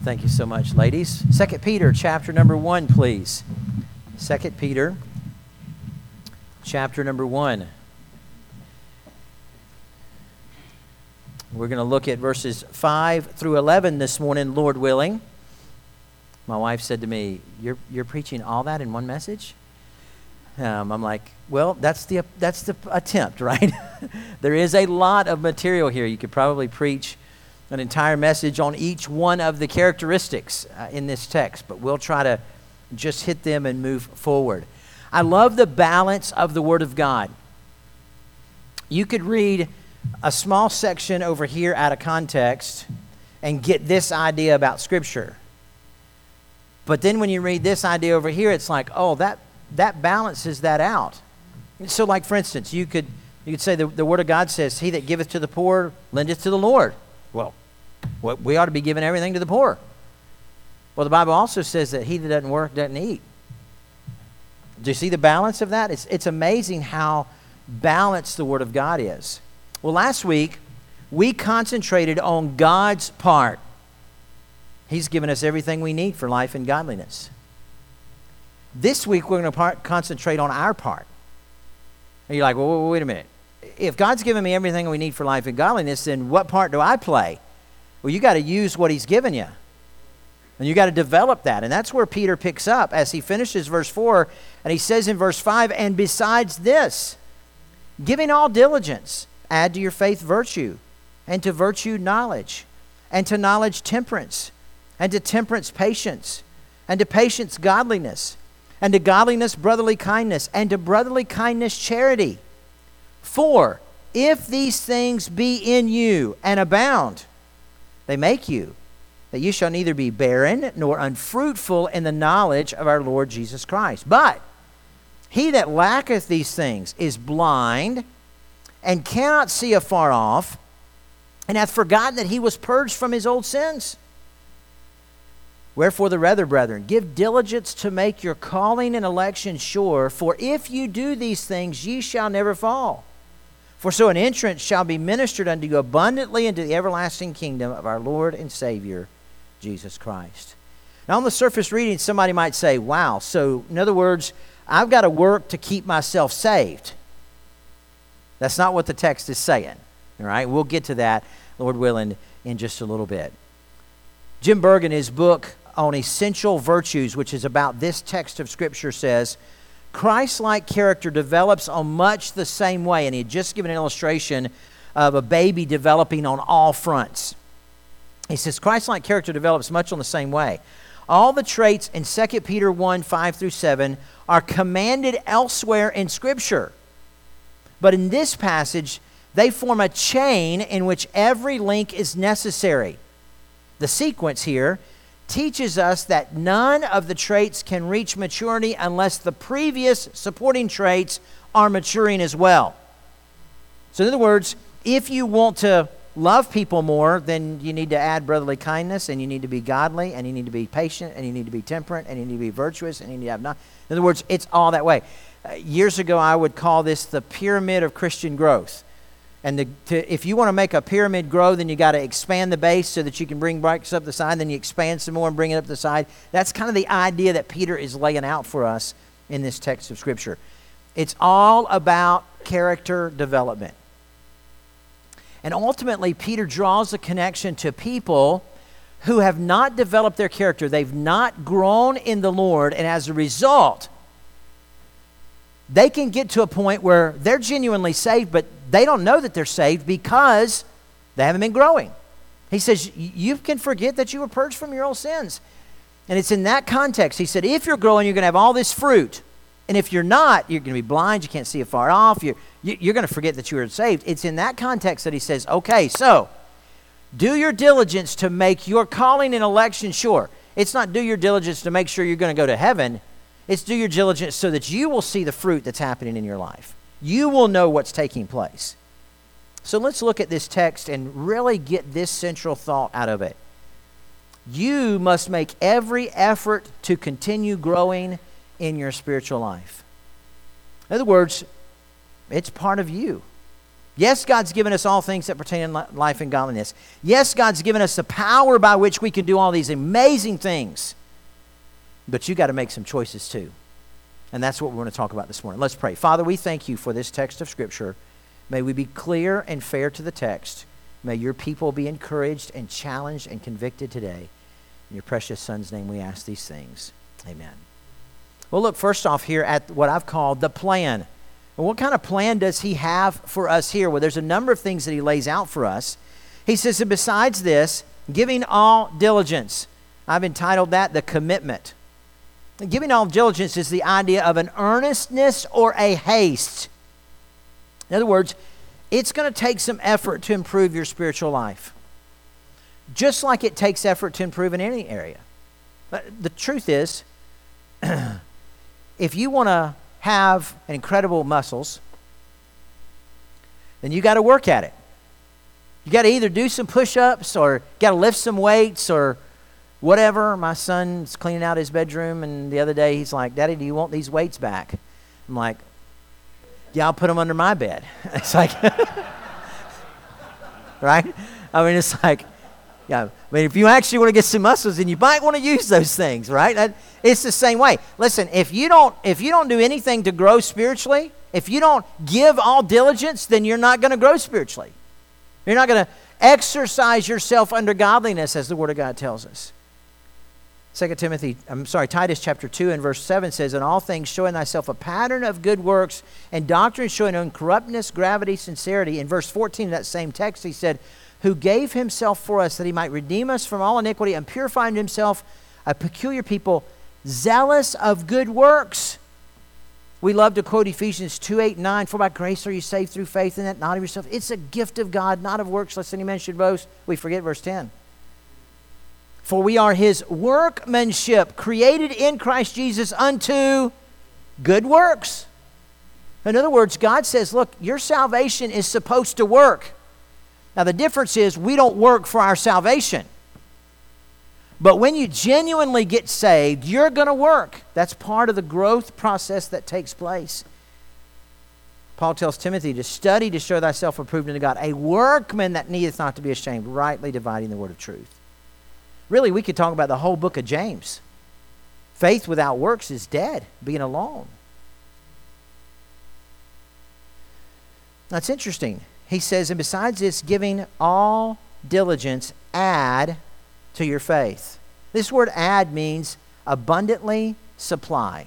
Thank you so much, ladies. 2 Peter chapter number 1, please. 2 Peter chapter number 1. We're going to look at verses 5 through 11 this morning, Lord willing. My wife said to me, "You're preaching all that in one message?" I'm like, well, that's the attempt, right? There is a lot of material here. You could probably preach an entire message on each one of the characteristics in this text, but we'll try to just hit them and move forward. I love the balance of the Word of God. You could read a small section over here out of context and get this idea about Scripture. But then when you read this idea over here, it's like, oh, that balances that out. So like, for instance, you could say the Word of God says, "He that giveth to the poor lendeth to the Lord." Well, we ought to be giving everything to the poor. Well, the Bible also says that he that doesn't work doesn't eat. Do you see the balance of that? It's amazing how balanced the Word of God is. Well, last week, we concentrated on God's part. He's given us everything we need for life and godliness. This week, we're going to concentrate on our part. And you're like, well, wait a minute. If God's given me everything we need for life and godliness, then what part do I play? Well, you got to use what He's given you. And you got to develop that. And that's where Peter picks up as he finishes verse 4. And he says in verse 5, "And besides this, giving all diligence, add to your faith virtue, and to virtue knowledge, and to knowledge temperance, and to temperance patience, and to patience godliness, and to godliness brotherly kindness, and to brotherly kindness charity. For if these things be in you and abound, they make you, that you shall neither be barren nor unfruitful in the knowledge of our Lord Jesus Christ. But he that lacketh these things is blind, and cannot see afar off, and hath forgotten that he was purged from his old sins. Wherefore the rather, brethren, give diligence to make your calling and election sure, for if you do these things, ye shall never fall. For so an entrance shall be ministered unto you abundantly into the everlasting kingdom of our Lord and Savior, Jesus Christ." Now, on the surface reading, somebody might say, wow, so in other words, I've got to work to keep myself saved. That's not what the text is saying. All right, we'll get to that, Lord willing, in just a little bit. Jim Berg, in his book on essential virtues, which is about this text of Scripture, says, Christ-like character develops on much the same way. And he had just given an illustration of a baby developing on all fronts. He says, Christ-like character develops much on the same way. All the traits in 2 Peter 1, 5 through 7 are commanded elsewhere in Scripture. But in this passage, they form a chain in which every link is necessary. The sequence here teaches us that none of the traits can reach maturity unless the previous supporting traits are maturing as well. So in other words, if you want to love people more, then you need to add brotherly kindness, and you need to be godly, and you need to be patient, and you need to be temperate, and you need to be virtuous, and you need to have not. In other words, it's all that way. Years ago, I would call this the pyramid of Christian growth. And if you want to make a pyramid grow, then you got to expand the base so that you can bring bricks up the side. Then you expand some more and bring it up the side. That's kind of the idea that Peter is laying out for us in this text of Scripture. It's all about character development. And ultimately, Peter draws a connection to people who have not developed their character. They've not grown in the Lord, and as a result, they can get to a point where they're genuinely saved, but they don't know that they're saved because they haven't been growing. He says, you can forget that you were purged from your old sins. And it's in that context. He said, if you're growing, you're going to have all this fruit. And if you're not, you're going to be blind, you can't see afar off, you're going to forget that you were saved. It's in that context that he says, okay, so do your diligence to make your calling and election sure. It's not do your diligence to make sure you're going to go to heaven. It's do your diligence so that you will see the fruit that's happening in your life. You will know what's taking place. So let's look at this text and really get this central thought out of it. You must make every effort to continue growing in your spiritual life. In other words, it's part of you. Yes, God's given us all things that pertain to life and godliness. Yes, God's given us the power by which we can do all these amazing things. But you got to make some choices too. And that's what we want to talk about this morning. Let's pray. Father, we thank you for this text of Scripture. May we be clear and fair to the text. May your people be encouraged and challenged and convicted today. In your precious Son's name we ask these things. Amen. Well, look first off here at what I've called the plan. Well, what kind of plan does he have for us here? Well, there's a number of things that he lays out for us. He says, and besides this, giving all diligence. I've entitled that the commitment. Giving all diligence is the idea of an earnestness or a haste. In other words, it's going to take some effort to improve your spiritual life. Just like it takes effort to improve in any area. But the truth is, if you want to have incredible muscles, then you got to work at it. You got to either do some push-ups or got to lift some weights or whatever. My son's cleaning out his bedroom, and the other day he's like, Daddy, do you want these weights back? I'm like, yeah, I'll put them under my bed. It's like, right? I mean, it's like, yeah. I mean, if you actually want to get some muscles, then you might want to use those things, right? It's the same way. Listen, if you don't do anything to grow spiritually, if you don't give all diligence, then you're not going to grow spiritually. You're not going to exercise yourself under godliness, as the Word of God tells us. Titus chapter 2 and verse 7 says, in all things showing thyself a pattern of good works and doctrine showing uncorruptness, gravity, sincerity. In verse 14 of that same text, he said, who gave himself for us that he might redeem us from all iniquity and purify unto himself a peculiar people, zealous of good works. We love to quote Ephesians 2:8-9, for by grace are you saved through faith, and that not of yourself. It's a gift of God, not of works, lest any man should boast. We forget verse 10. For we are his workmanship, created in Christ Jesus unto good works. In other words, God says, look, your salvation is supposed to work. Now, the difference is we don't work for our salvation. But when you genuinely get saved, you're going to work. That's part of the growth process that takes place. Paul tells Timothy to study to show thyself approved unto God, a workman that needeth not to be ashamed, rightly dividing the word of truth. Really, we could talk about the whole book of James. Faith without works is dead, being alone. That's interesting. He says, and besides this, giving all diligence, add to your faith. This word add means abundantly supply.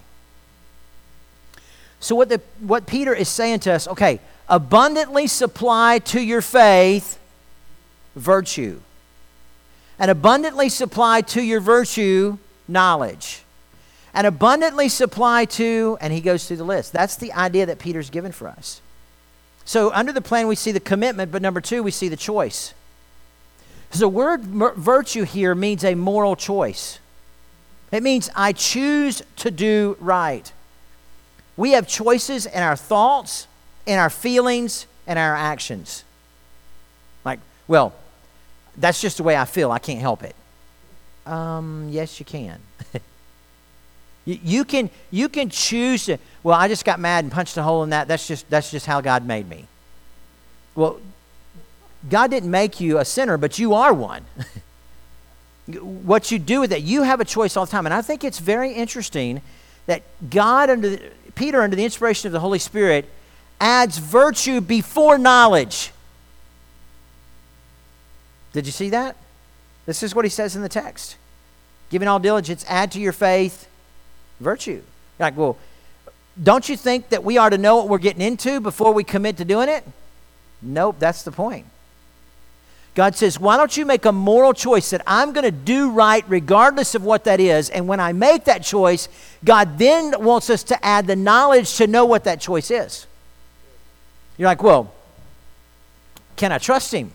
So what Peter is saying to us, okay, abundantly supply to your faith virtue. And abundantly supply to your virtue knowledge. And abundantly supply to, and he goes through the list. That's the idea that Peter's given for us. So under the plan, we see the commitment, but number two, we see the choice. So the word virtue here means a moral choice. It means I choose to do right. We have choices in our thoughts, in our feelings, and our actions. Like, well, that's just the way I feel. I can't help it. Yes, you can. You can choose to, well, I just got mad and punched a hole in that. That's just how God made me. Well, God didn't make you a sinner, but you are one. What you do with it, you have a choice all the time. And I think it's very interesting that Peter, under the inspiration of the Holy Spirit, adds virtue before knowledge. Did you see that? This is what he says in the text. Giving all diligence, add to your faith virtue. You're like, well, don't you think that we ought to know what we're getting into before we commit to doing it? Nope, that's the point. God says, why don't you make a moral choice that I'm going to do right regardless of what that is? And when I make that choice, God then wants us to add the knowledge to know what that choice is. You're like, well, can I trust him?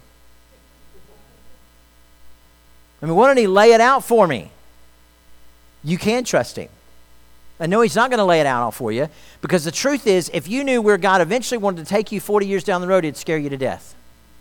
I mean, why don't he lay it out for me? You can trust him. I know he's not going to lay it out all for you, because the truth is, if you knew where God eventually wanted to take you 40 years down the road, it'd scare you to death.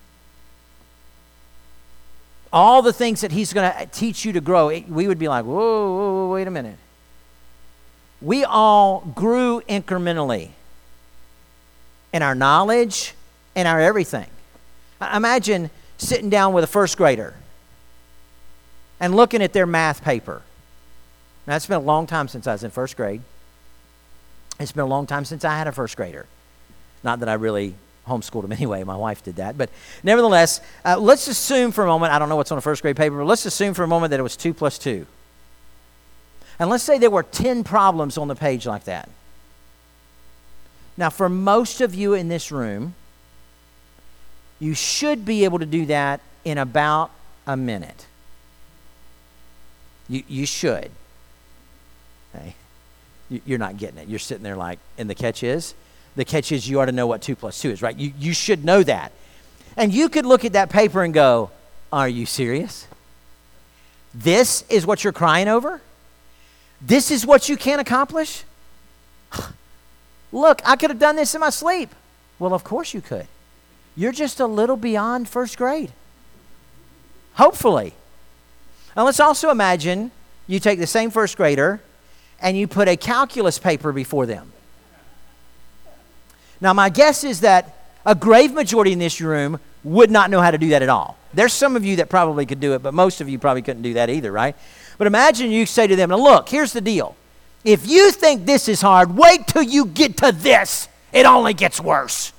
All the things that he's going to teach you to grow, we would be like, whoa, wait a minute. We all grew incrementally in our knowledge, and our everything. Imagine sitting down with a first grader and looking at their math paper. Now, it's been a long time since I was in first grade. It's been a long time since I had a first grader. Not that I really homeschooled him anyway. My wife did that. But nevertheless, let's assume for a moment, I don't know what's on a first grade paper, but let's assume for a moment that it was 2 plus 2. And let's say there were 10 problems on the page like that. Now, for most of you in this room, you should be able to do that in about a minute. You should. Okay. You're not getting it. You're sitting there like, and the catch is you ought to know what 2 plus 2 is, right? You should know that. And you could look at that paper and go, are you serious? This is what you're crying over? This is what you can't accomplish? Look, I could have done this in my sleep. Well, of course you could. You're just a little beyond first grade. Hopefully. Now let's also imagine you take the same first grader and you put a calculus paper before them. Now my guess is that a grave majority in this room would not know how to do that at all. There's some of you that probably could do it, but most of you probably couldn't do that either, right? But imagine you say to them, now look, here's the deal. If you think this is hard, wait till you get to this. It only gets worse.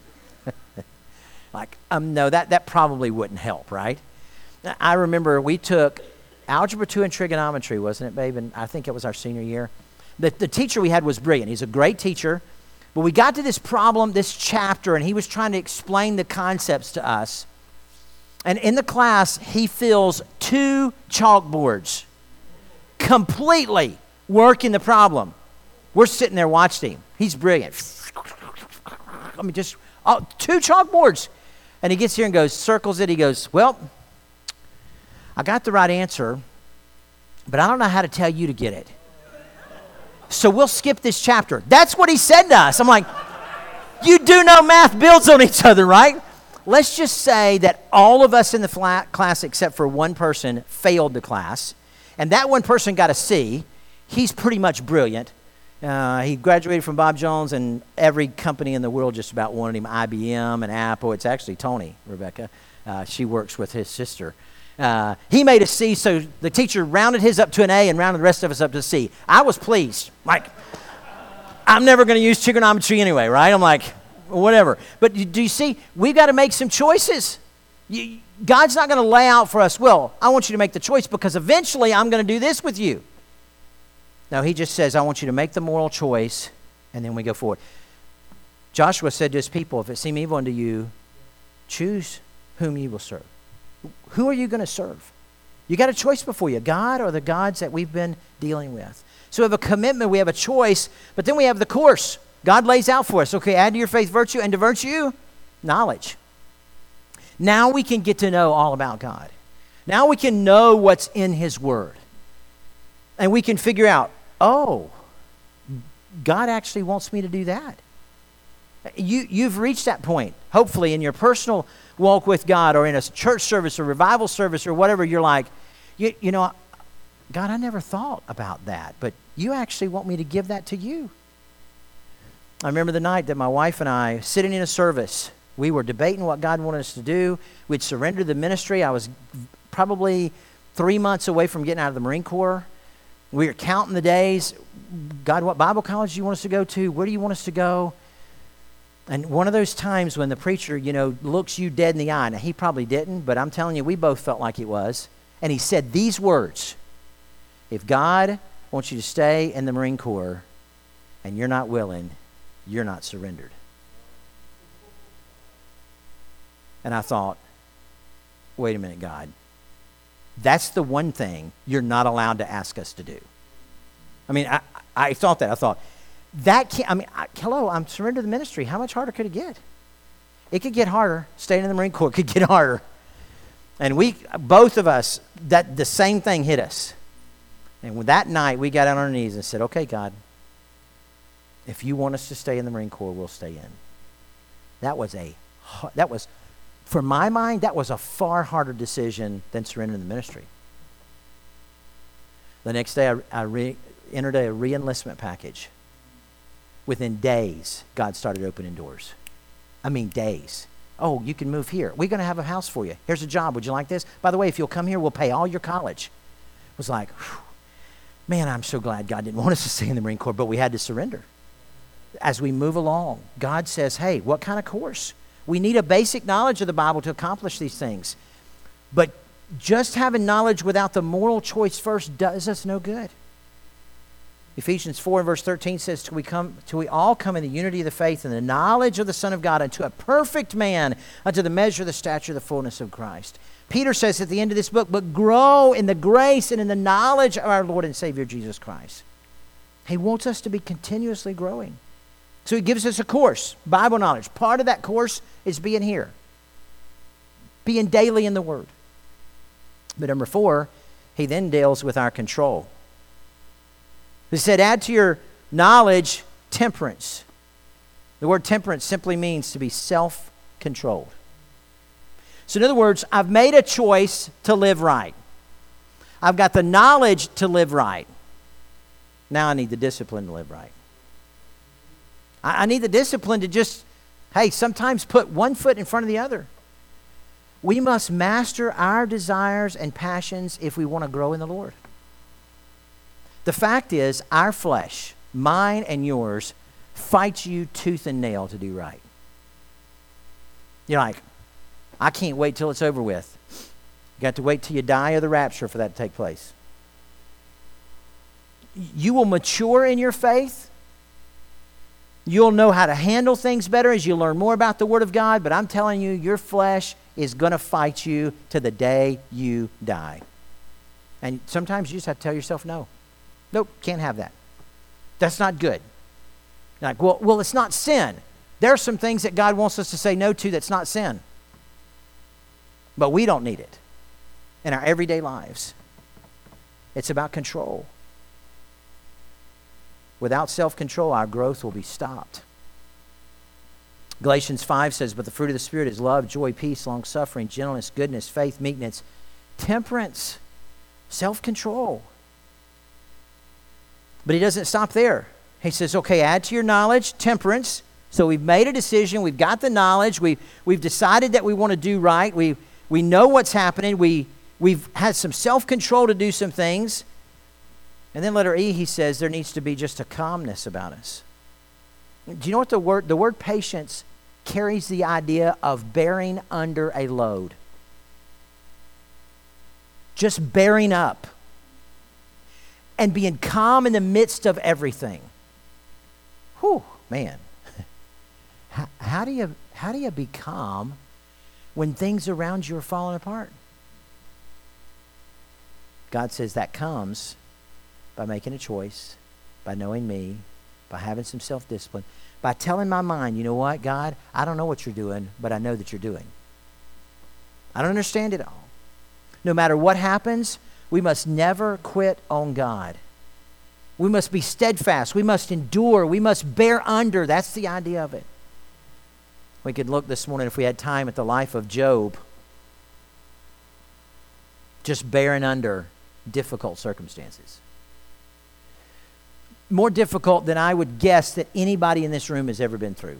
No, that probably wouldn't help, right? I remember we took Algebra 2 and trigonometry, wasn't it, babe? And I think it was our senior year. The teacher we had was brilliant. He's a great teacher. But we got to this problem, this chapter, and he was trying to explain the concepts to us. And in the class, he fills 2 chalkboards, completely working the problem. We're sitting there watching him. He's brilliant. 2 chalkboards. And he gets here and goes, circles it. He goes, well, I got the right answer, but I don't know how to tell you to get it. So we'll skip this chapter. That's what he said to us. I'm like, you do know math builds on each other, right? Let's just say that all of us in the class except for one person failed the class, and that one person got a C. He's pretty much brilliant. He graduated from Bob Jones, and every company in the world just about wanted him, IBM and Apple. It's actually Tony, Rebecca. She works with his sister. He made a C, so the teacher rounded his up to an A and rounded the rest of us up to a C. I was pleased. I'm never going to use trigonometry anyway, right? I'm like, whatever. But do you see, we've got to make some choices. God's not going to lay out for us, well, I want you to make the choice because eventually I'm going to do this with you. No, he just says, I want you to make the moral choice, and then we go forward. Joshua said to his people, if it seem evil unto you, choose whom you will serve. Who are you going to serve? You got a choice before you, God or the gods that we've been dealing with. So we have a commitment, we have a choice, but then we have the course. God lays out for us. Okay, add to your faith virtue, and to virtue, knowledge. Now we can get to know all about God. Now we can know what's in His Word. And we can figure out, oh, God actually wants me to do that. You've reached that point, hopefully, in your personal walk with God or in a church service or revival service or whatever. You're like, you know, God, I never thought about that, but you actually want me to give that to you. I remember the night that my wife and I, sitting in a service, we were debating what God wanted us to do. We'd surrendered the ministry. I was probably 3 months away from getting out of the Marine Corps. We were counting the days. God, what Bible college do you want us to go to? Where do you want us to go? And one of those times when the preacher, looks you dead in the eye. Now, he probably didn't, but I'm telling you, we both felt like it was. And he said these words, if God wants you to stay in the Marine Corps and you're not willing, you're not surrendered. And I thought, wait a minute, God. That's the one thing you're not allowed to ask us to do. I mean, I thought that. I thought, that can't, hello, I'm surrendered to the ministry. How much harder could it get? It could get harder. Staying in the Marine Corps could get harder. And both of us, the same thing hit us. And with that night, we got on our knees and said, okay, God, if you want us to stay in the Marine Corps, we'll stay in. That was, for my mind, that was a far harder decision than surrendering the ministry. The next day, I entered a re-enlistment package. Within days, God started opening doors. I mean, days. Oh, you can move here. We're going to have a house for you. Here's a job. Would you like this? By the way, if you'll come here, we'll pay all your college. It was like, whew, man, I'm so glad God didn't want us to stay in the Marine Corps, but we had to surrender. As we move along, God says, hey, what kind of course? We need a basic knowledge of the Bible to accomplish these things. But just having knowledge without the moral choice first does us no good. Ephesians 4 and verse 13 says, till we all come in the unity of the faith and the knowledge of the Son of God, unto a perfect man, unto the measure of the stature of the fullness of Christ. Peter says at the end of this book, but grow in the grace and in the knowledge of our Lord and Savior Jesus Christ. He wants us to be continuously growing. So he gives us a course, Bible knowledge. Part of that course is being here, being daily in the Word. But number 4, he then deals with our control. He said, add to your knowledge temperance. The word temperance simply means to be self-controlled. So in other words, I've made a choice to live right. I've got the knowledge to live right. Now I need the discipline to live right. I need the discipline to just, hey, sometimes put one foot in front of the other. We must master our desires and passions if we want to grow in the Lord. The fact is, our flesh, mine and yours, fights you tooth and nail to do right. You're like, I can't wait till it's over with. You got to wait till you die of the rapture for that to take place. You will mature in your faith. You'll know how to handle things better as you learn more about the Word of God. But I'm telling you, your flesh is going to fight you to the day you die. And sometimes you just have to tell yourself no. Nope, can't have that. That's not good. Like, well, it's not sin. There are some things that God wants us to say no to that's not sin. But we don't need it in our everyday lives. It's about control. Without self-control, our growth will be stopped. Galatians 5 says, but the fruit of the Spirit is love, joy, peace, long-suffering, gentleness, goodness, faith, meekness, temperance, self-control. But he doesn't stop there. He says, okay, add to your knowledge temperance. So we've made a decision. We've got the knowledge. We've decided that we want to do right. We know what's happening. We've had some self-control to do some things. And then letter E, he says there needs to be just a calmness about us. Do you know what the word patience carries the idea of bearing under a load? Just bearing up. And being calm in the midst of everything. Whew, man. How do you be calm when things around you are falling apart? God says that comes by making a choice, by knowing me, by having some self-discipline, by telling my mind, you know what, God, I don't know what you're doing, but I know that you're doing. I don't understand it all. No matter what happens, we must never quit on God. We must be steadfast. We must endure. We must bear under. That's the idea of it. We could look this morning, if we had time, at the life of Job. Just bearing under difficult circumstances. More difficult than I would guess that anybody in this room has ever been through.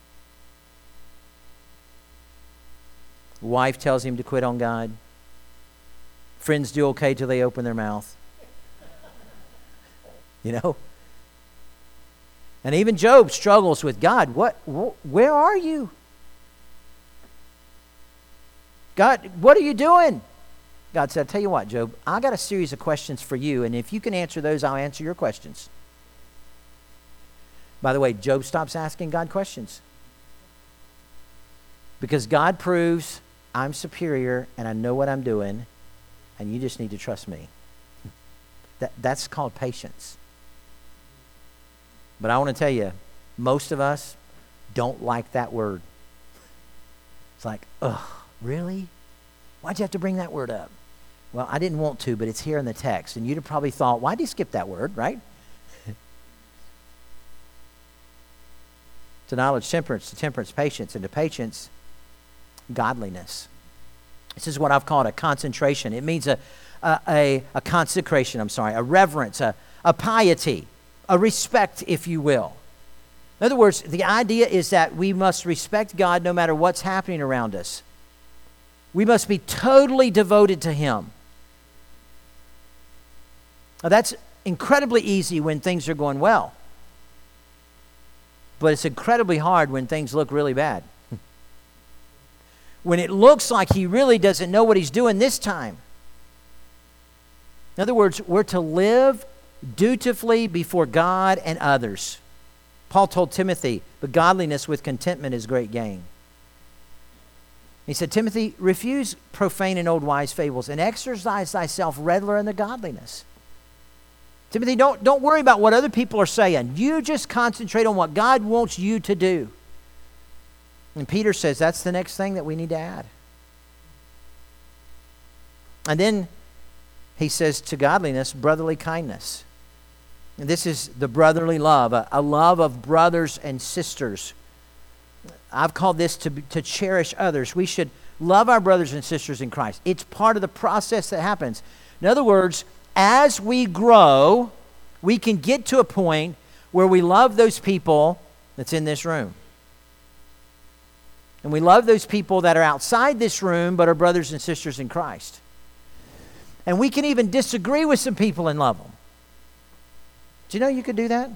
Wife tells him to quit on God. Friends do okay till they open their mouth. You know? And even Job struggles with God. Where are you? God, what are you doing? God said, I'll tell you what, Job, I got a series of questions for you, and if you can answer those, I'll answer your questions. By the way, Job stops asking God questions. Because God proves I'm superior and I know what I'm doing, and you just need to trust me. That's called patience. But I want to tell you, most of us don't like that word. It's like, ugh, really? Why'd you have to bring that word up? Well, I didn't want to, but it's here in the text. And you'd have probably thought, why'd you skip that word, right? To knowledge, temperance, to temperance, patience, and to patience, godliness. This is what I've called a concentration. It means a consecration, a reverence, a piety, a respect, if you will. In other words, the idea is that we must respect God no matter what's happening around us. We must be totally devoted to Him. Now, that's incredibly easy when things are going well. But it's incredibly hard when things look really bad. When it looks like He really doesn't know what He's doing this time. In other words, we're to live dutifully before God and others. Paul told Timothy, but godliness with contentment is great gain. He said, Timothy, refuse profane and old wise fables, and exercise thyself regularly in the godliness. Timothy, don't worry about what other people are saying. You just concentrate on what God wants you to do. And Peter says that's the next thing that we need to add. And then he says to godliness, brotherly kindness. And this is the brotherly love, a love of brothers and sisters. I've called this to cherish others. We should love our brothers and sisters in Christ. It's part of the process that happens. In other words, as we grow, we can get to a point where we love those people that's in this room. And we love those people that are outside this room but are brothers and sisters in Christ. And we can even disagree with some people and love them. Do you know you could do that?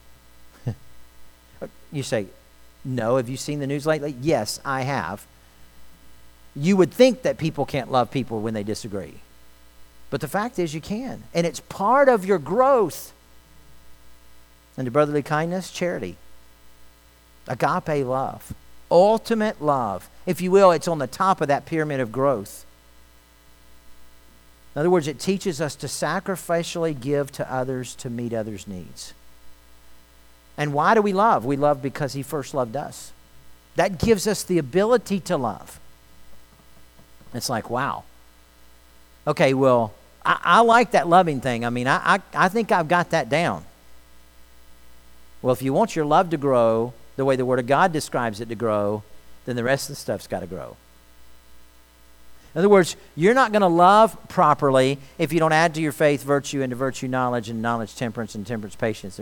You say, no. Have you seen the news lately? Yes, I have. You would think that people can't love people when they disagree. But the fact is you can. And it's part of your growth. And to brotherly kindness, charity. Agape love. Ultimate love. If you will, it's on the top of that pyramid of growth. In other words, it teaches us to sacrificially give to others to meet others' needs. And why do we love? We love because He first loved us. That gives us the ability to love. It's like, wow. Okay, well, I like that loving thing. I mean, I think I've got that down. Well, if you want your love to grow the way the Word of God describes it to grow, then the rest of the stuff's got to grow. In other words, you're not going to love properly if you don't add to your faith virtue, and to virtue knowledge, and knowledge temperance, and temperance patience.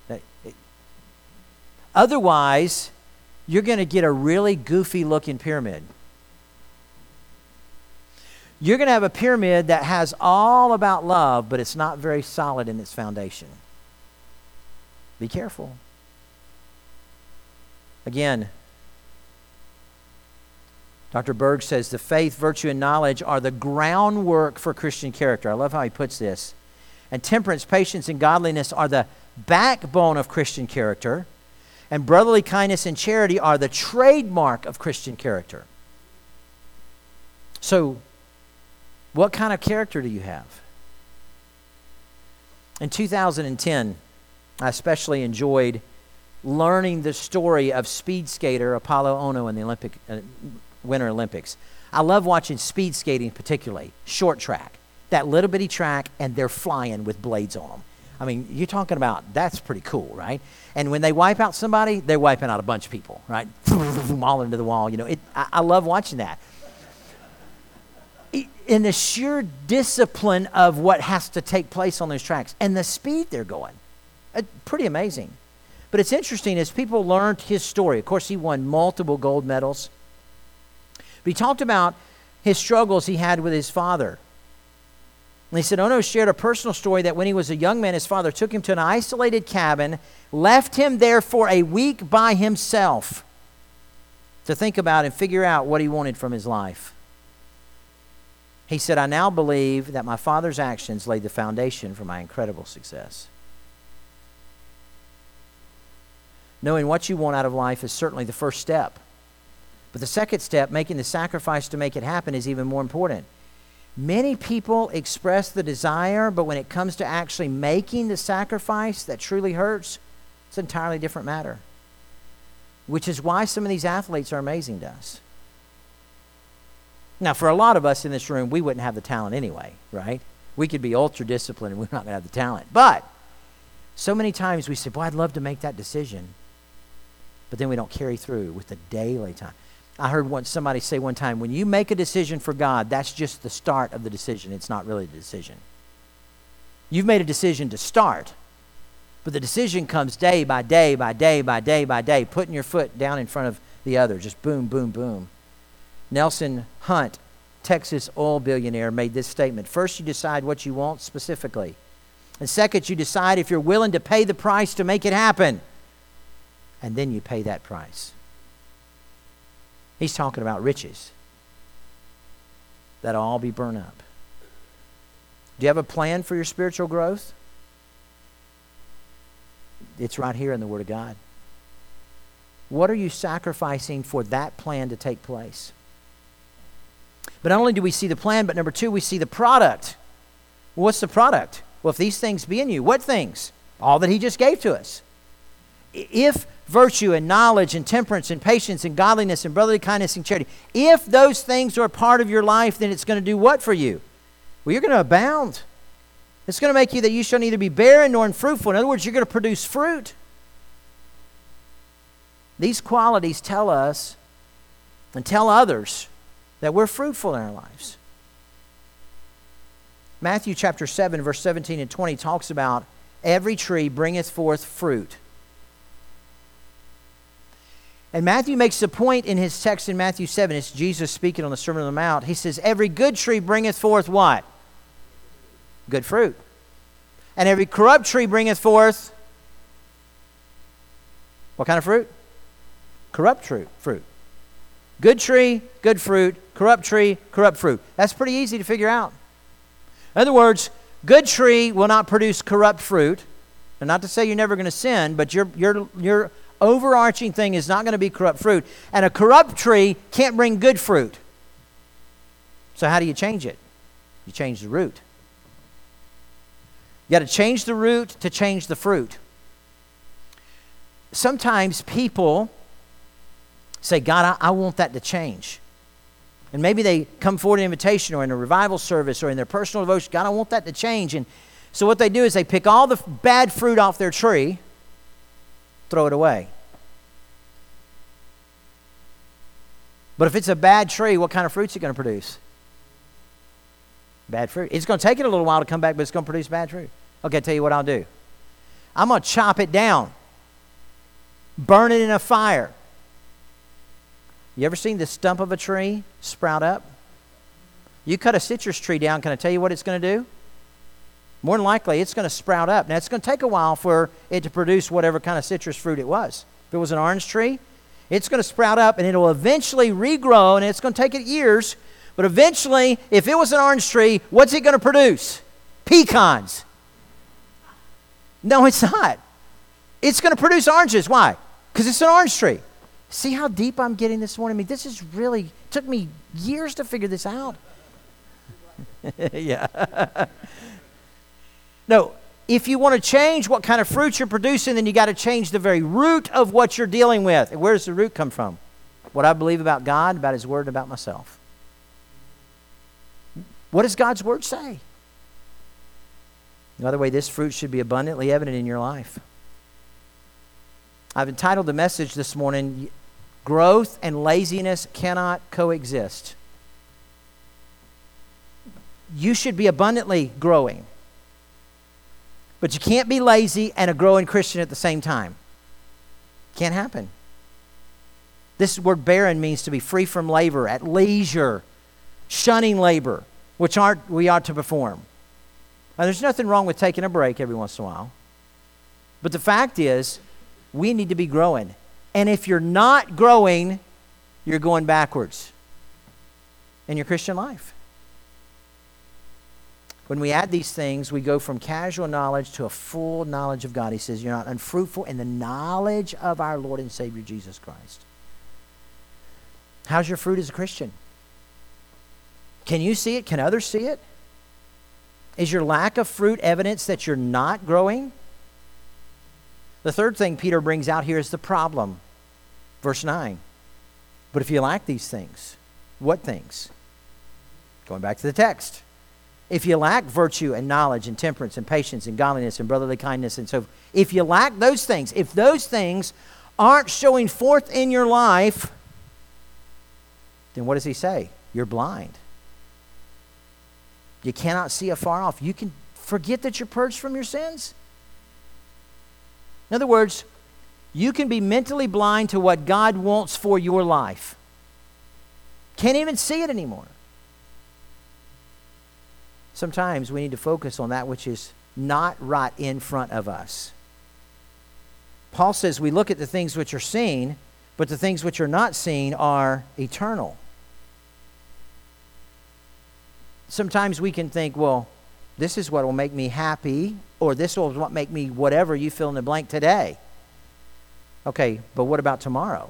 Otherwise, you're going to get a really goofy looking pyramid. You're going to have a pyramid that has all about love, but it's not very solid in its foundation. Be careful. Again, Dr. Berg says the faith, virtue, and knowledge are the groundwork for Christian character. I love how he puts this. And temperance, patience, and godliness are the backbone of Christian character. And brotherly kindness and charity are the trademark of Christian character. So, what kind of character do you have? In 2010, I especially enjoyed learning the story of speed skater Apollo Ono in the Winter Olympics. I love watching speed skating, particularly short track, that little bitty track, and they're flying with blades on them. I mean, you're talking about, that's pretty cool, right? And when they wipe out somebody, they're wiping out a bunch of people, right? All into the wall. You know, I love watching that. In the sheer discipline of what has to take place on those tracks and the speed they're going. Pretty amazing. But it's interesting as people learned his story. Of course, he won multiple gold medals. But he talked about his struggles he had with his father. And he said, Ono shared a personal story that when he was a young man, his father took him to an isolated cabin, left him there for a week by himself to think about and figure out what he wanted from his life. He said, I now believe that my father's actions laid the foundation for my incredible success. Knowing what you want out of life is certainly the first step. But the second step, making the sacrifice to make it happen, is even more important. Many people express the desire, but when it comes to actually making the sacrifice that truly hurts, it's an entirely different matter. Which is why some of these athletes are amazing to us. Now, for a lot of us in this room, we wouldn't have the talent anyway, right? We could be ultra-disciplined and we're not going to have the talent. But so many times we say, boy, I'd love to make that decision. But then we don't carry through with the daily time. I heard somebody say one time, when you make a decision for God, that's just the start of the decision. It's not really the decision. You've made a decision to start, But the decision comes day by day by day by day by day, putting your foot down in front of the other. Just boom, boom, boom. Nelson Hunt, Texas oil billionaire, made this statement. First, you decide what you want specifically. And second, you decide if you're willing to pay the price to make it happen. And then you pay that price. He's talking about riches. That'll all be burned up. Do you have a plan for your spiritual growth? It's right here in the Word of God. What are you sacrificing for that plan to take place? But not only do we see the plan, but number two, we see the product. What's the product? Well, if these things be in you, what things? All that he just gave to us. If virtue and knowledge and temperance and patience and godliness and brotherly kindness and charity, if those things are a part of your life, then it's going to do what for you? Well, you're going to abound. It's going to make you that you shall neither be barren nor unfruitful. In other words, you're going to produce fruit. These qualities tell us and tell others that we're fruitful in our lives. Matthew chapter 7, verse 17 and 20 talks about every tree bringeth forth fruit. And Matthew makes the point in his text in Matthew 7. It's Jesus speaking on the Sermon on the Mount. He says, every good tree bringeth forth what? Good fruit. And every corrupt tree bringeth forth what kind of fruit? Corrupt fruit. Good tree, good fruit. Corrupt tree, corrupt fruit. That's pretty easy to figure out. In other words, good tree will not produce corrupt fruit. And not to say you're never going to sin, but your overarching thing is not going to be corrupt fruit. And a corrupt tree can't bring good fruit. So how do you change it? You change the root. You got to change the root to change the fruit. Sometimes people say, God, I want that to change. And maybe they come forward in an invitation or in a revival service or in their personal devotion. God, I want that to change. And so what they do is they pick all the bad fruit off their tree, throw it away. But if it's a bad tree, what kind of fruit is it going to produce? Bad fruit. It's going to take it a little while to come back, but it's going to produce bad fruit. Okay, I'll tell you what I'll do. I'm going to chop it down. Burn it in a fire. You ever seen the stump of a tree sprout up? You cut a citrus tree down, can I tell you what it's going to do? More than likely, it's going to sprout up. Now, it's going to take a while for it to produce whatever kind of citrus fruit it was. If it was an orange tree, it's going to sprout up, and it'll eventually regrow, and it's going to take it years. But eventually, if it was an orange tree, what's it going to produce? Pecans. No, it's not. It's going to produce oranges. Why? Because it's an orange tree. See how deep I'm getting this morning? I mean, this is really, took me years to figure this out. Yeah. No, if you want to change what kind of fruit you're producing, then you got to change the very root of what you're dealing with. And where does the root come from? What I believe about God, about His Word, and about myself. What does God's Word say? By the way, this fruit should be abundantly evident in your life. I've entitled the message this morning, Growth and Laziness Cannot Coexist. You should be abundantly growing. But you can't be lazy and a growing Christian at the same time. Can't happen. This word barren means to be free from labor, at leisure, shunning labor, which we ought to perform. Now, there's nothing wrong with taking a break every once in a while. But the fact is, we need to be growing. And if you're not growing, you're going backwards in your Christian life. When we add these things, we go from casual knowledge to a full knowledge of God. He says, you're not unfruitful in the knowledge of our Lord and Savior Jesus Christ. How's your fruit as a Christian? Can you see it? Can others see it? Is your lack of fruit evidence that you're not growing? The third thing Peter brings out here is the problem. Verse 9. But if you lack these things, what things? Going back to the text. If you lack virtue and knowledge and temperance and patience and godliness and brotherly kindness and so forth, if you lack those things, if those things aren't showing forth in your life, then what does he say? You're blind. You cannot see afar off. You can forget that you're purged from your sins. In other words, you can be mentally blind to what God wants for your life. Can't even see it anymore. Sometimes we need to focus on that which is not right in front of us. Paul says we look at the things which are seen, but the things which are not seen are eternal. Sometimes we can think, well, this is what will make me happy, or this will what make me whatever you fill in the blank today. Okay, but what about tomorrow?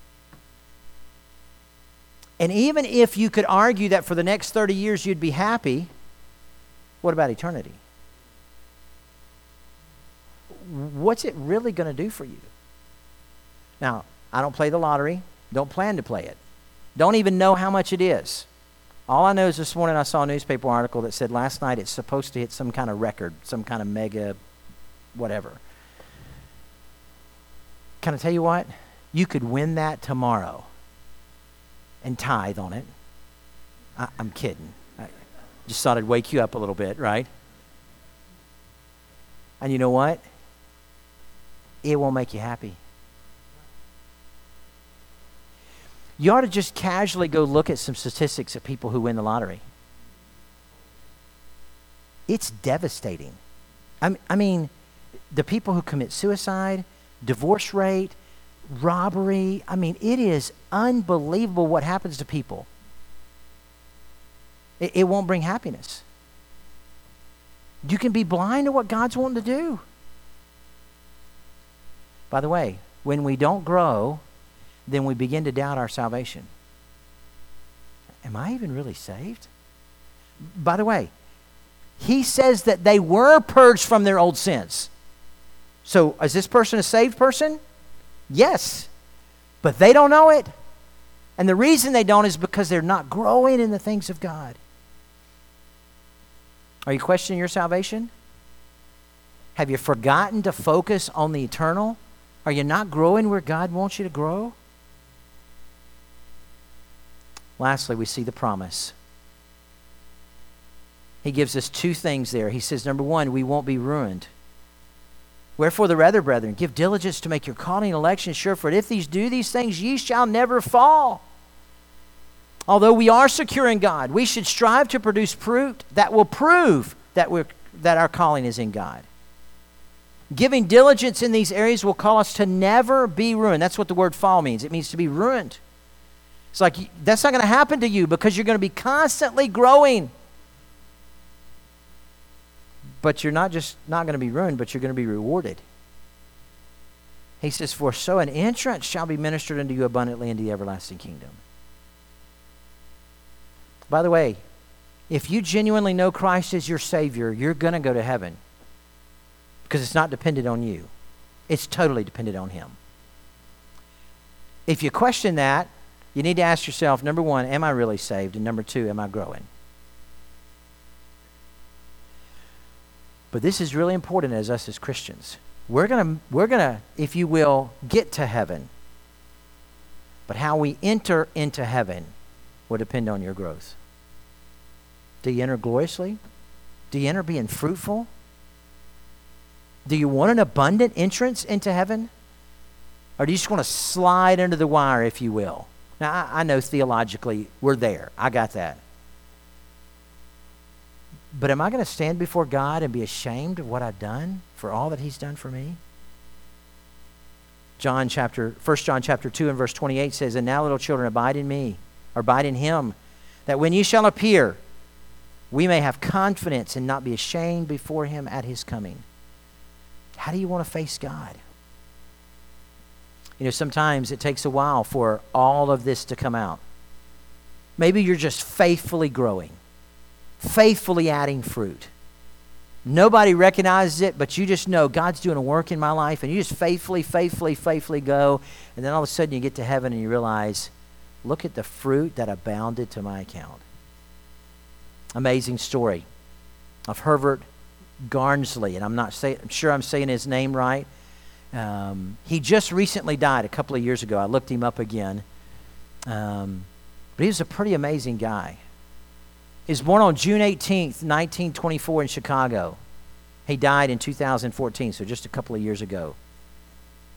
And even if you could argue that for the next 30 years you'd be happy, what about eternity? What's it really going to do for you? Now, I don't play the lottery. Don't plan to play it. Don't even know how much it is. All I know is this morning I saw a newspaper article that said last night it's supposed to hit some kind of record, some kind of mega whatever. Can I tell you what? You could win that tomorrow and tithe on it. I'm kidding. I just thought I'd wake you up a little bit, right? And you know what? It won't make you happy. You ought to just casually go look at some statistics of people who win the lottery. It's devastating. I mean, the people who commit suicide, divorce rate, robbery. I mean, it is unbelievable what happens to people. It won't bring happiness. You can be blind to what God's wanting to do. By the way, when we don't grow, then we begin to doubt our salvation. Am I even really saved? By the way, he says that they were purged from their old sins. So is this person a saved person? Yes. But they don't know it. And the reason they don't is because they're not growing in the things of God. Are you questioning your salvation? Have you forgotten to focus on the eternal? Are you not growing where God wants you to grow? Lastly, we see the promise. He gives us two things there. He says, number one, we won't be ruined. Wherefore the rather, brethren, give diligence to make your calling and election sure, for if these do these things, ye shall never fall. Although we are secure in God, we should strive to produce fruit that will prove that our calling is in God. Giving diligence in these areas will call us to never be ruined. That's what the word fall means. It means to be ruined. It's like that's not going to happen to you because you're going to be constantly growing. But you're not just not going to be ruined, but you're going to be rewarded. He says, for so an entrance shall be ministered unto you abundantly into the everlasting kingdom. By the way, if you genuinely know Christ as your Savior, you're going to go to heaven. Because it's not dependent on you. It's totally dependent on Him. If you question that, you need to ask yourself, number one, am I really saved? And number two, am I growing? But this is really important as us as Christians. We're gonna, if you will, get to heaven. But how we enter into heaven will depend on your growth. Do you enter gloriously? Do you enter being fruitful? Do you want an abundant entrance into heaven? Or do you just want to slide under the wire, if you will? Now, I know theologically we're there. I got that. But am I going to stand before God and be ashamed of what I've done for all that He's done for me? 1 John chapter 2 and verse 28 says, and now, little children, abide in me, or abide in Him, that when ye shall appear, we may have confidence and not be ashamed before Him at His coming. How do you want to face God? You know, sometimes it takes a while for all of this to come out. Maybe you're just faithfully growing, faithfully adding fruit. Nobody recognizes it, but you just know God's doing a work in my life, and you just faithfully go, and then all of a sudden you get to heaven and you realize, look at the fruit that abounded to my account. Amazing story of Herbert Garnsley, and I'm sure I'm saying his name right. He just recently died a couple of years ago. I looked him up again. But he was a pretty amazing guy. He was born on June 18th, 1924 in Chicago. He died in 2014, so just a couple of years ago.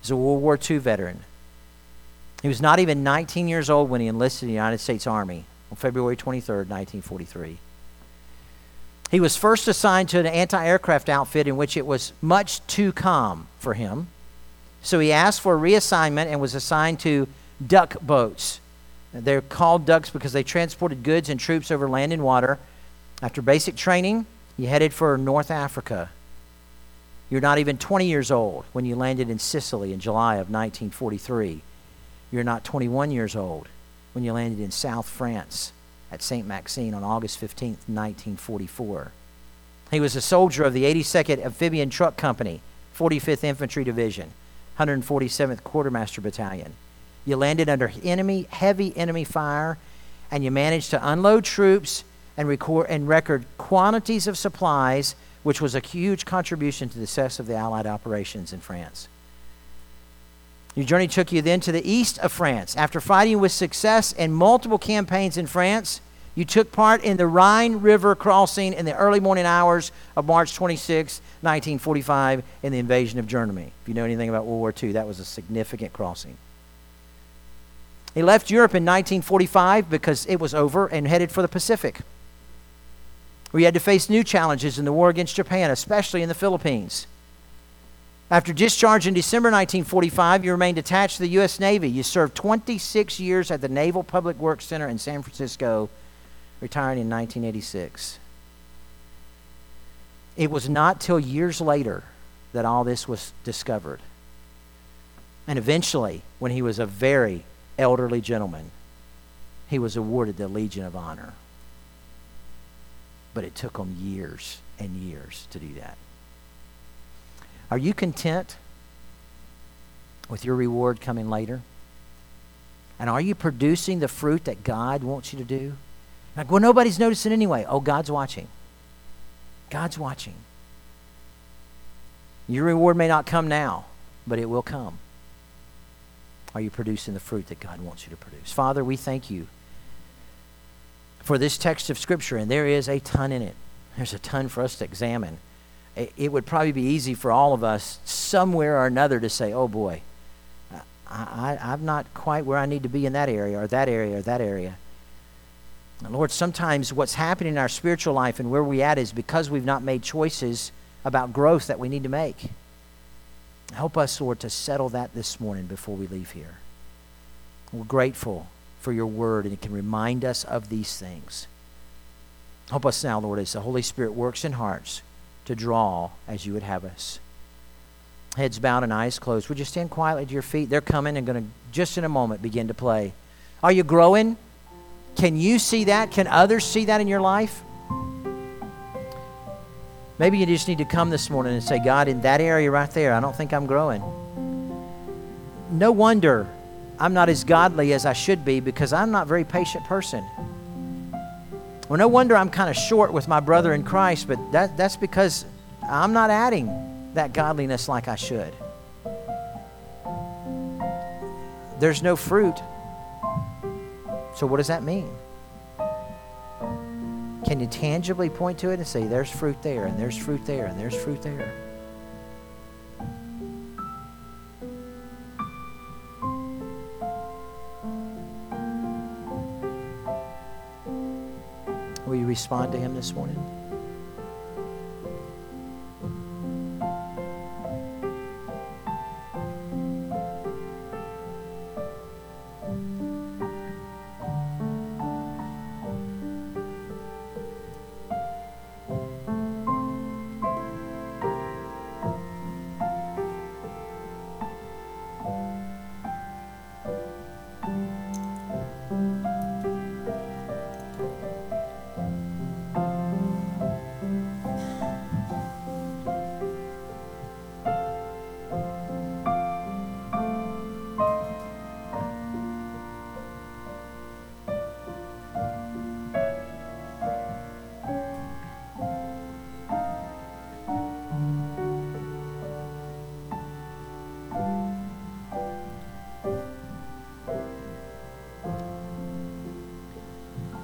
He's a World War II veteran. He was not even 19 years old when he enlisted in the United States Army on February 23rd, 1943. He was first assigned to an anti-aircraft outfit in which it was much too calm for him. So he asked for a reassignment and was assigned to duck boats. They're called ducks because they transported goods and troops over land and water. After basic training, he headed for North Africa. You're not even 20 years old when you landed in Sicily in July of 1943. You're not 21 years old when you landed in South France at Saint Maxime on August 15th, 1944. He was a soldier of the 82nd Amphibian Truck Company, 45th Infantry Division, 147th Quartermaster Battalion. You landed under heavy enemy fire, and you managed to unload troops and record quantities of supplies, which was a huge contribution to the success of the Allied operations in France. Your journey took you then to the east of France. After fighting with success in multiple campaigns in France, you took part in the Rhine River crossing in the early morning hours of March 26, 1945, in the invasion of Germany. If you know anything about World War II, that was a significant crossing. He left Europe in 1945 because it was over and headed for the Pacific. We had to face new challenges in the war against Japan, especially in the Philippines. After discharge in December 1945, you remained attached to the U.S. Navy. You served 26 years at the Naval Public Works Center in San Francisco, retiring in 1986. It was not till years later that all this was discovered. And eventually, when he was a very elderly gentleman, he was awarded the Legion of Honor. But it took him years and years to do that. Are you content with your reward coming later? And are you producing the fruit that God wants you to do? Like, well, nobody's noticing anyway. Oh, God's watching. God's watching. Your reward may not come now, but it will come. Are you producing the fruit that God wants you to produce? Father, we thank you for this text of Scripture, and there is a ton in it. There's a ton for us to examine. It would probably be easy for all of us somewhere or another to say, oh boy, I'm not quite where I need to be in that area or that area or that area. And Lord, sometimes what's happening in our spiritual life and where we're at is because we've not made choices about growth that we need to make. Help us, Lord, to settle that this morning before we leave here. We're grateful for your word, and it can remind us of these things. Help us now, Lord, as the Holy Spirit works in hearts to draw as you would have us. Heads bowed and eyes closed. Would you stand quietly to your feet? They're coming and going to, just in a moment, begin to play. Are you growing? Can you see that? Can others see that in your life? Maybe you just need to come this morning and say, God, in that area right there, I don't think I'm growing. No wonder I'm not as godly as I should be because I'm not a very patient person. Well, no wonder I'm kind of short with my brother in Christ, but that's because I'm not adding that godliness like I should. There's no fruit. So what does that mean? Can you tangibly point to it and say, there's fruit there, and there's fruit there, and there's fruit there? Will you respond to him this morning?